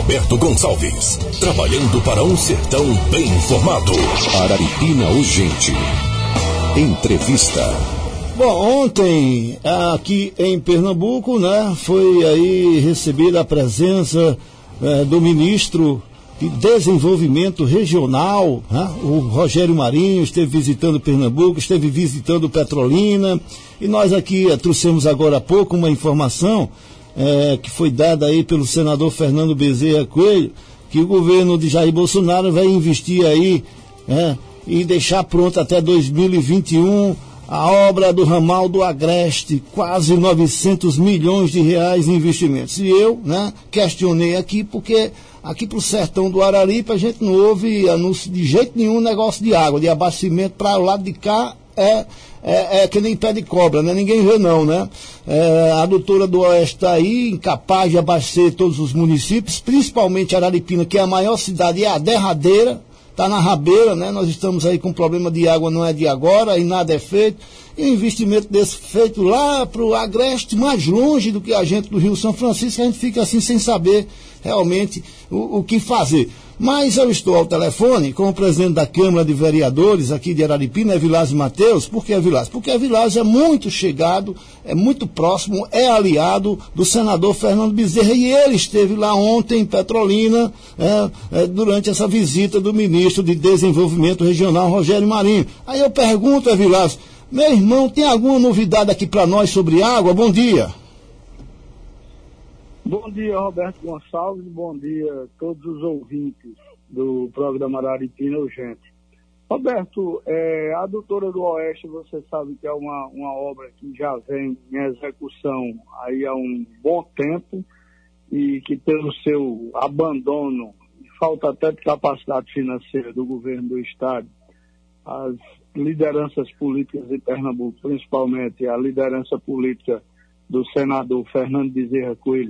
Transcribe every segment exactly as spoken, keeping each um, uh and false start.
Roberto Gonçalves, trabalhando para um sertão bem informado. Araripina Urgente. Entrevista. Bom, ontem aqui em Pernambuco, né, foi aí recebida a presença eh, do ministro de Desenvolvimento Regional, né, o Rogério Marinho, esteve visitando Pernambuco, esteve visitando Petrolina, e nós aqui eh, trouxemos agora há pouco uma informação eh, que foi dada aí pelo senador Fernando Bezerra Coelho, que o governo de Jair Bolsonaro vai investir aí eh, e deixar pronto até dois mil e vinte e um a obra do ramal do Agreste, quase novecentos milhões de reais em investimentos. E eu, né, questionei aqui, porque aqui para o sertão do Araripe a gente não ouve anúncio de jeito nenhum, negócio de água, de abastecimento para o lado de cá é, é, é que nem pé de cobra, né? Ninguém vê não, né? É, a adutora do Oeste está aí, incapaz de abastecer todos os municípios, principalmente Araripina, que é a maior cidade e é a derradeira, está na rabeira, né? Nós estamos aí com problema de água, não é de agora, e nada é feito. E um investimento desse feito lá para o Agreste, mais longe do que a gente do Rio São Francisco, a gente fica assim sem saber realmente o, o que fazer. Mas eu estou ao telefone com o presidente da Câmara de Vereadores aqui de Araripina, é Vilásio Mateus. Por que é Vilásio? Porque é Vilásio é muito chegado, é muito próximo, é aliado do senador Fernando Bezerra, e ele esteve lá ontem em Petrolina, é, é, durante essa visita do ministro de Desenvolvimento Regional, Rogério Marinho. Aí eu pergunto, é Vilásio, meu irmão, tem alguma novidade aqui para nós sobre água? Bom dia. Bom dia, Roberto Gonçalves, bom dia a todos os ouvintes do programa Araripina Urgente. Roberto, é, a adutora do Oeste, você sabe que é uma, uma obra que já vem em execução aí há um bom tempo e que pelo seu abandono, falta até de capacidade financeira do governo do Estado, as lideranças políticas de Pernambuco, principalmente a liderança política do senador Fernando Bezerra Coelho,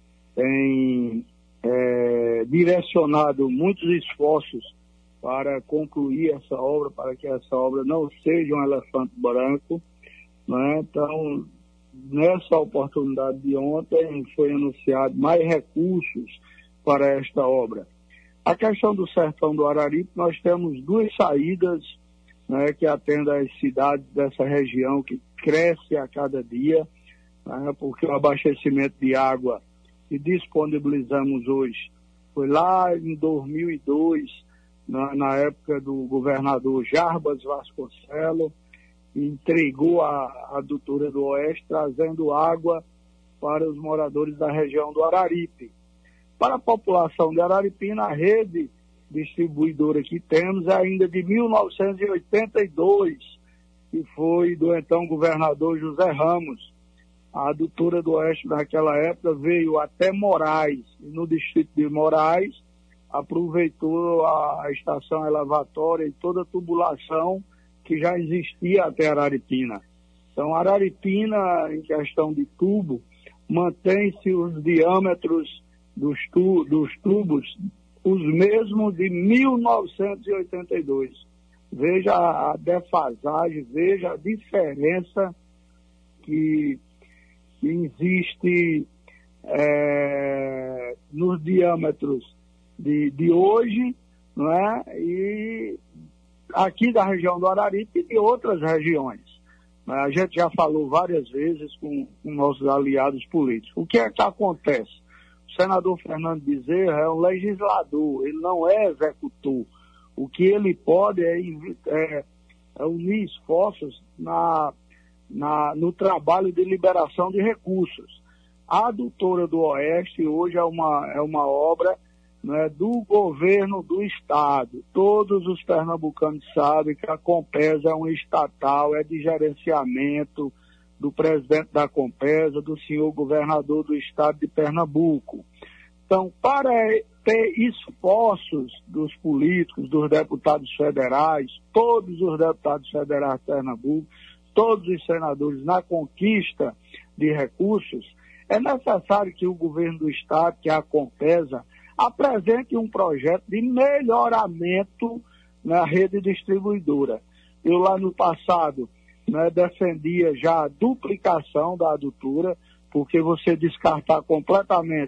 tem é, direcionado muitos esforços para concluir essa obra, para que essa obra não seja um elefante branco, né? Então, nessa oportunidade de ontem, foi anunciado mais recursos para esta obra. A questão do sertão do Araripe, nós temos duas saídas, né, que atendem às cidades dessa região, que cresce a cada dia, né, porque o abastecimento de água que disponibilizamos hoje foi lá em dois mil e dois, na, na época do governador Jarbas Vasconcelos, e entregou a, a adutora do Oeste, trazendo água para os moradores da região do Araripe. Para a população de Araripina, a rede distribuidora que temos é ainda de mil novecentos e oitenta e dois, que foi do então governador José Ramos. A adutora do Oeste naquela época veio até Moraes, e no distrito de Moraes aproveitou a, a estação elevatória e toda a tubulação que já existia até Araripina. Então, Araripina, em questão de tubo, mantém-se os diâmetros dos, tu, dos tubos os mesmos de mil novecentos e oitenta e dois. Veja a defasagem, veja a diferença que existe é, nos diâmetros de, de hoje, não é? E aqui da região do Araripe e de outras regiões. A gente já falou várias vezes com, com nossos aliados políticos. O que é que acontece? O senador Fernando Bezerra é um legislador, ele não é executor. O que ele pode é, é, é unir esforços na, na, no trabalho de liberação de recursos. A adutora do Oeste hoje é uma, é uma obra, né, do governo do Estado. Todos os pernambucanos sabem que a Compesa é um estatal, é de gerenciamento do presidente da Compesa, do senhor governador do Estado de Pernambuco. Então, para ter esforços dos políticos, dos deputados federais, todos os deputados federais de Pernambuco, todos os senadores na conquista de recursos, é necessário que o governo do Estado, que é a Compesa, apresente um projeto de melhoramento na rede distribuidora. Eu lá no passado, né, defendia já a duplicação da adutora, porque você descartar completamente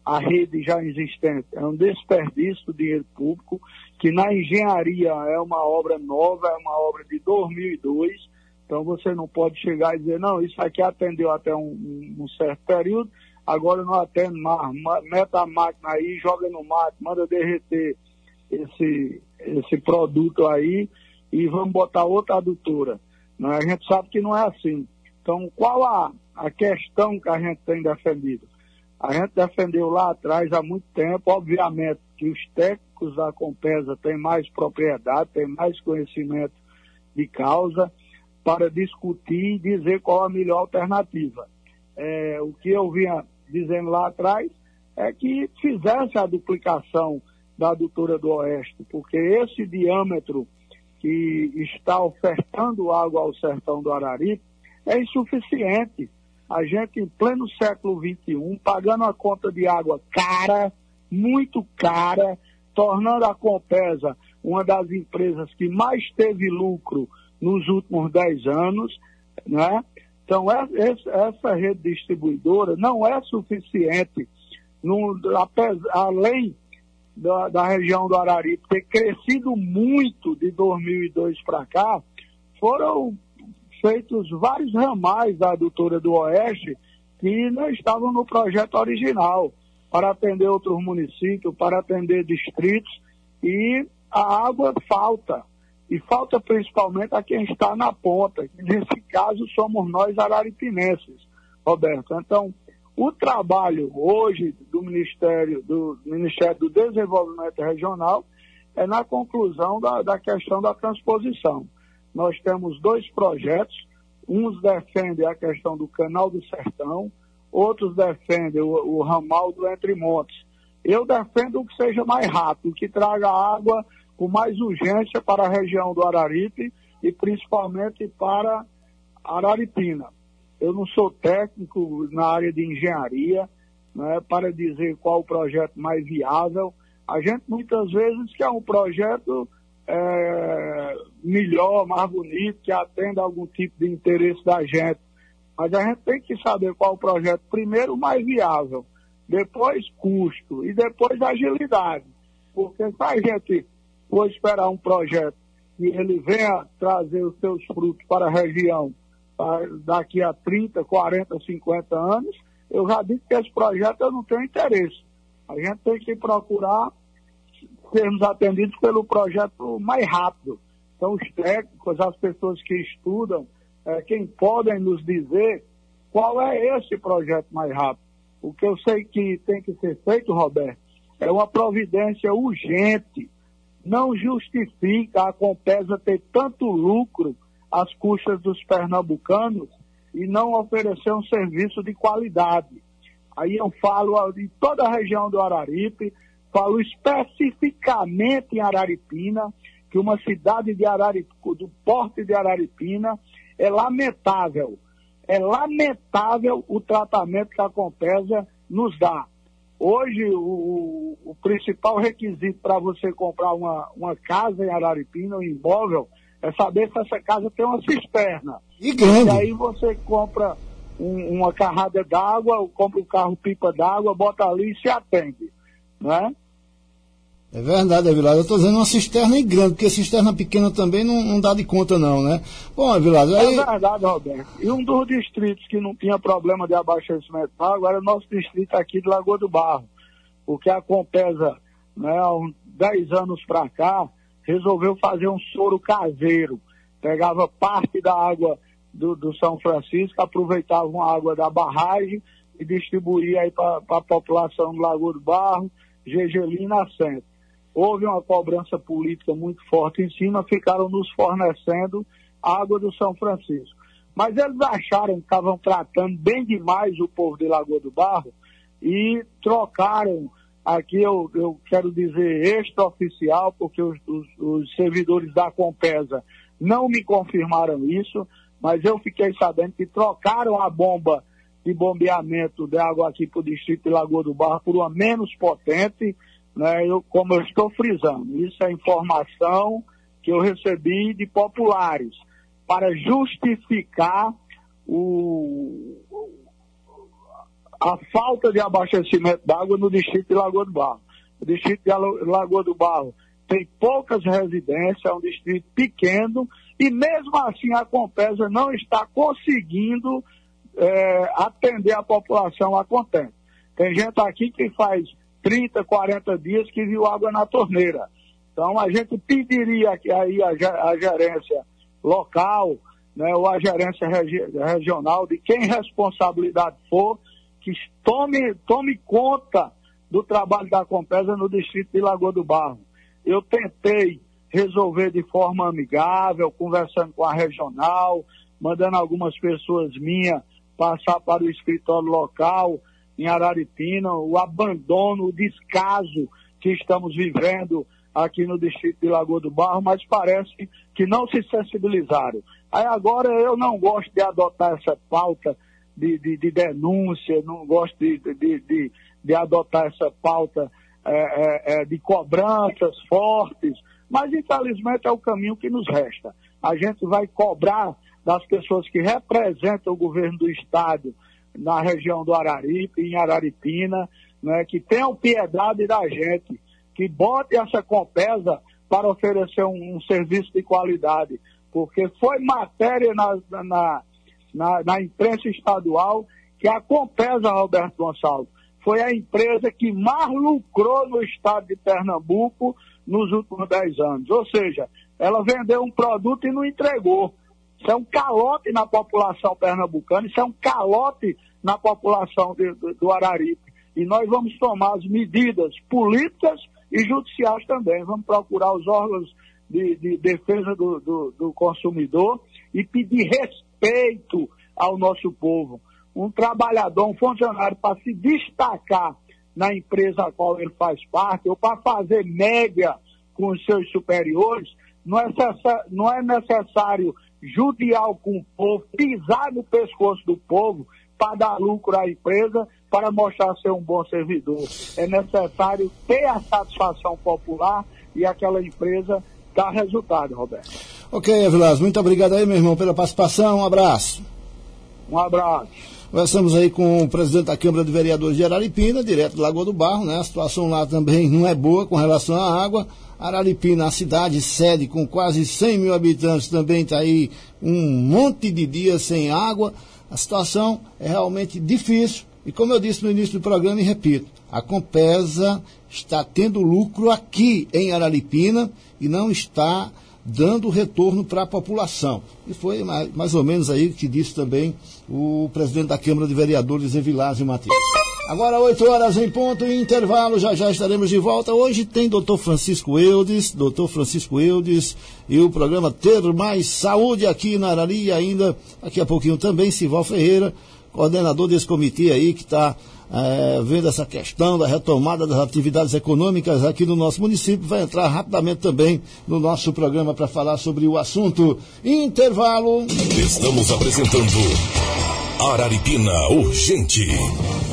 a rede já existente. É um desperdício de dinheiro público, que na engenharia é uma obra nova, é uma obra de dois mil e dois, então você não pode chegar e dizer, não, isso aqui atendeu até um, um, um certo período, agora não atende mais, meta a máquina aí, joga no mato, manda derreter esse, esse produto aí e vamos botar outra adutora. Não, a gente sabe que não é assim. Então, qual a, a questão que a gente tem defendido? A gente defendeu lá atrás, há muito tempo, obviamente, que os técnicos da Compesa têm mais propriedade, têm mais conhecimento de causa para discutir e dizer qual a melhor alternativa. É, o que eu vinha dizendo lá atrás é que fizesse a duplicação da adutora do Oeste, porque esse diâmetro que está ofertando água ao sertão do Araripe é insuficiente. A gente, em pleno século vinte e um, pagando a conta de água cara, muito cara, tornando a Compesa uma das empresas que mais teve lucro nos últimos dez anos, né? Então, essa rede distribuidora não é suficiente, no, além da, da região do Araripe ter crescido muito de dois mil e dois para cá, foram feitos vários ramais da adutora do Oeste que não estavam no projeto original, para atender outros municípios, para atender distritos, e a água falta. E falta principalmente a quem está na ponta, que nesse caso somos nós araripinenses, Roberto. Então, o trabalho hoje do Ministério do, Ministério do Desenvolvimento Regional é na conclusão da, da questão da transposição. Nós temos dois projetos, uns defendem a questão do Canal do Sertão, outros defendem o, o ramal do Entre Montes. Eu defendo o que seja mais rápido, que traga água com mais urgência para a região do Araripe e principalmente para Araripina. Eu não sou técnico na área de engenharia, né, para dizer qual o projeto mais viável. A gente muitas vezes quer um projeto é, melhor, mais bonito, que atenda a algum tipo de interesse da gente. Mas a gente tem que saber qual o projeto, primeiro, mais viável, depois custo e depois agilidade. Porque se a gente for esperar um projeto e ele venha trazer os seus frutos para a região para daqui a trinta, quarenta, cinquenta anos, eu já disse que esse projeto eu não tenho interesse. A gente tem que procurar sermos atendidos pelo projeto mais rápido. Então, os técnicos, as pessoas que estudam, é, quem podem nos dizer qual é esse projeto mais rápido. O que eu sei que tem que ser feito, Roberto, é uma providência urgente. Não justifica a Compesa ter tanto lucro às custas dos pernambucanos e não oferecer um serviço de qualidade. Aí eu falo de toda a região do Araripe, falo especificamente em Araripina, que uma cidade de Araripe, do porte de Araripina, é lamentável. É lamentável o tratamento que a Compesa nos dá. Hoje, o, o principal requisito para você comprar uma, uma casa em Araripina, um imóvel, é saber se essa casa tem uma cisterna. E grande. E aí você compra um, uma carrada d'água, compra um carro-pipa d'água, bota ali e se atende, né? É verdade, Avilado. Eu estou dizendo uma cisterna grande, porque cisterna pequena também não, não dá de conta não, né? Bom, Avilado, aí... É verdade, Roberto. E um dos distritos que não tinha problema de abastecimento de água era o nosso distrito aqui de Lagoa do Barro, porque a Compesa, né, há uns dez anos para cá, resolveu fazer um soro caseiro. Pegava parte da água do, do São Francisco, aproveitava a água da barragem e distribuía aí para a população do Lagoa do Barro, Gergelim e Nascente. Houve uma cobrança política muito forte em cima, ficaram nos fornecendo água do São Francisco. Mas eles acharam que estavam tratando bem demais o povo de Lagoa do Barro e trocaram, aqui eu, eu quero dizer extraoficial, porque os, os, os servidores da Compesa não me confirmaram isso, mas eu fiquei sabendo que trocaram a bomba de bombeamento de água aqui para o distrito de Lagoa do Barro por uma menos potente, né, eu, como eu estou frisando. Isso é informação que eu recebi de populares, para justificar o, a falta de abastecimento d'água no distrito de Lagoa do Barro. O distrito de Lagoa do Barro tem poucas residências, é um distrito pequeno, e mesmo assim a Compesa não está conseguindo é, atender a população a contento. Tem gente aqui que faz trinta, quarenta dias que viu água na torneira. Então a gente pediria que aí a, a gerência local, né, ou a gerência regi regional, de quem responsabilidade for, que tome, tome conta do trabalho da Compesa no distrito de Lagoa do Barro. Eu tentei resolver de forma amigável, conversando com a regional, mandando algumas pessoas minhas passar para o escritório local em Araripina, o abandono, o descaso que estamos vivendo aqui no distrito de Lagoa do Barro, mas parece que não se sensibilizaram. Aí agora eu não gosto de adotar essa pauta de, de, de denúncia, não gosto de, de, de, de adotar essa pauta é, é, de cobranças fortes, mas infelizmente é o caminho que nos resta. A gente vai cobrar das pessoas que representam o governo do estado na região do Araripe, em Araripina, né, que tenham piedade da gente, que bote essa Compesa para oferecer um, um serviço de qualidade, porque foi matéria na, na, na, na imprensa estadual que a Compesa, Roberto Gonçalves, foi a empresa que mais lucrou no estado de Pernambuco nos últimos dez anos. Ou seja, ela vendeu um produto e não entregou. Isso é um calote na população pernambucana, isso é um calote na população de, do, do Araripe. E nós vamos tomar as medidas políticas e judiciais também. Vamos procurar os órgãos de, de defesa do, do, do consumidor e pedir respeito ao nosso povo. Um trabalhador, um funcionário, para se destacar na empresa a qual ele faz parte, ou para fazer média com os seus superiores, não é, não é necessário judiar com o povo, pisar no pescoço do povo para dar lucro à empresa, para mostrar ser um bom servidor. É necessário ter a satisfação popular e aquela empresa dar resultado, Roberto. Ok, Evilásio, muito obrigado aí, meu irmão, pela participação. Um abraço. Um abraço. Conversamos aí com o presidente da Câmara de Vereadores de Araripina, direto de Lagoa do Barro, né? A situação lá também não é boa com relação à água. Araripina, a cidade sede com quase cem mil habitantes, também está aí um monte de dias sem água. A situação é realmente difícil. E como eu disse no início do programa e repito, a Compesa está tendo lucro aqui em Araripina e não está dando retorno para a população. E foi mais, mais ou menos aí que disse também o presidente da Câmara de Vereadores, Evilásio Matias. Agora oito horas em ponto, em intervalo, já já estaremos de volta. Hoje tem doutor Francisco Eudes, doutor Francisco Eudes e o programa Ter Mais Saúde aqui na Arari, e ainda daqui a pouquinho também Sival Ferreira, coordenador desse comitê aí que está é, vendo essa questão da retomada das atividades econômicas aqui no nosso município, vai entrar rapidamente também no nosso programa para falar sobre o assunto. Intervalo. Estamos apresentando Araripina Urgente.